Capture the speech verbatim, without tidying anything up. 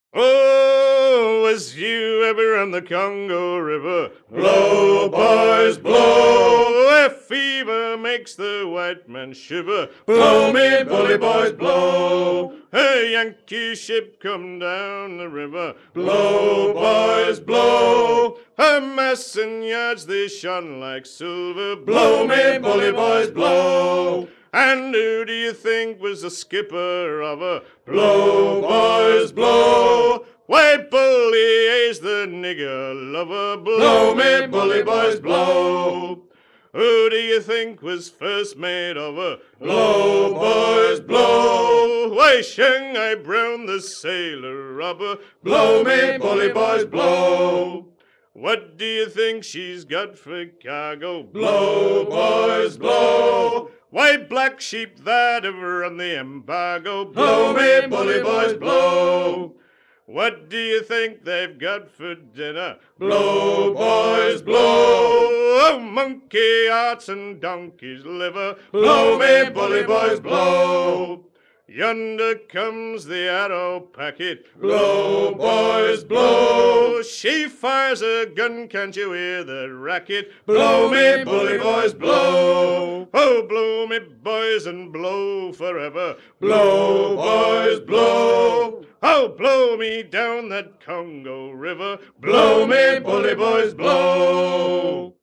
Oh, was you ever on the Congo River? Blow, boys, blow. Where fever makes the white man shiver. Blow me, bully boys, blow. A Yankee ship come down the river. Blow, boys, blow. Her masts and yards they shone like silver. Blow me, bully boys, blow. And who do you think was the skipper of her? Blow, boys, blow. Why, bully is the nigger lover. Blow me, bully boys, blow. Who do you think was first mate of her? Blow, boys, blow. Why, Shanghai Brown, the sailor robber. Blow me, bully boys, blow. What do you think she's got for cargo? Blow, boys, blow. Why, black sheep that have run the embargo. Blow me, bully boys, blow. What do you think they've got for dinner? Blow, boys, blow. Oh, monkey hearts and donkey's liver. Blow me, bully boys, blow. Yonder comes the arrow packet. Blow, boys, blow. She fires a gun, can't you hear the racket? Blow me, bully boys, blow. Oh, blow me, boys, and blow forever. Blow, boys, blow. Oh, blow me down that Congo River. Blow me, bully boys, blow.